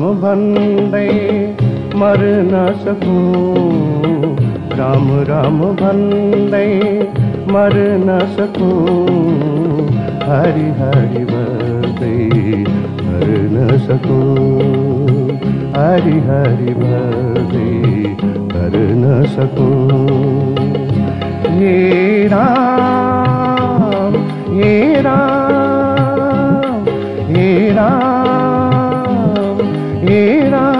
भन्दै मर न सकूं, राम राम भन्दै मर न सकूं, हरि हरि भन्दै मर न सकूं, हरि हरि भन्दै मर न सकूं। हे राम हे राम हे राम हे राम।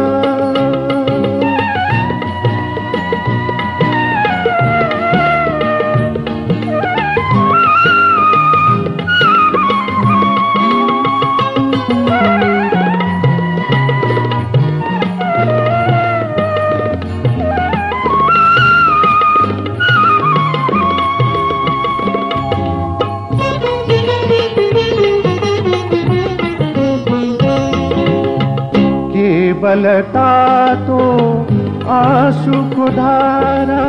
केवलता तो आंसू को धारा,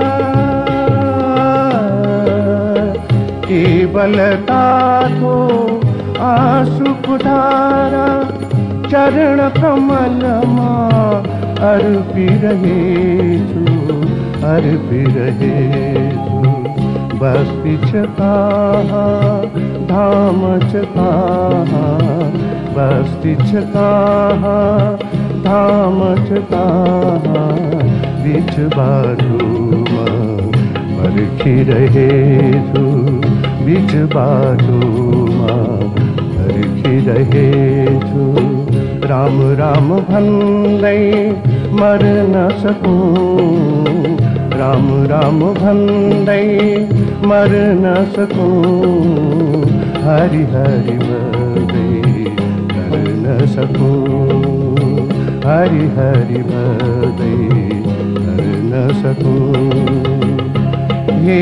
केवलता तो आंसू को धारा, चरण कमल मां अर्पी रहे छु, अर्पी रहे छु। बस्ती कहा धाम कहा, बस्ती कहा धाम कहा, बीच बाटोमा परखी रहे छु, बीच बाटोमा परखी रहे छु। राम राम भन्दै मर न सकूं, राम राम भन्दै मर न सकूं, हरि हरि भन्दै मर न सकूं, हरि हरि भन्दै मर न सकूं। हे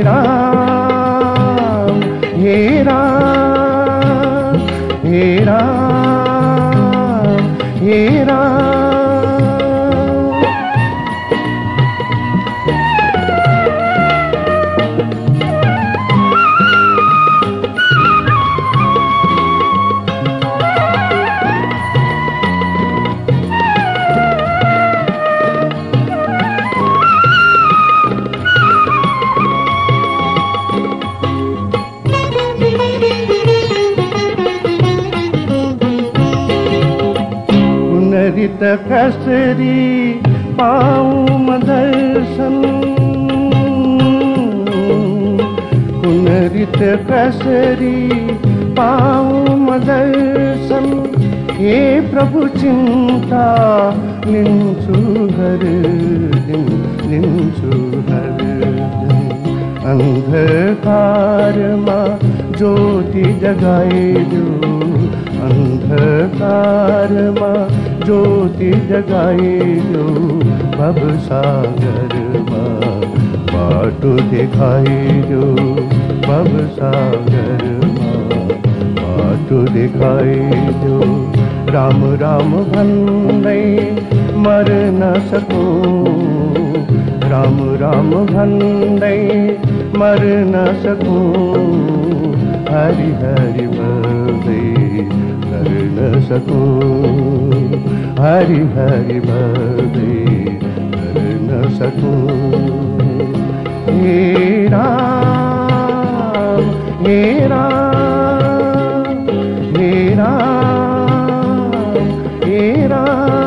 राम हे राम हे राम हे राम। पुनरित कसरी पाऊं दर्शन, पुनरित कसरी पाऊं दर्शन, हे प्रभु चिंता लिंचु हर दिन, लिंचु हर दिन। अंधकार मां ज्योति जगाए जो, अंधकार मां ज्योति जगाए जो, भव सागर मां बाटो दिखाए जो, भव सागर मां बाटो दिखाए जो। राम राम भन्दै मर न सकूं, राम राम भन्दै मर न सकूं, हरि हरि भन्दै मर न सकूं, हरि हरि भन्दै मर न सकूं। हे राम हे राम हे राम हे राम।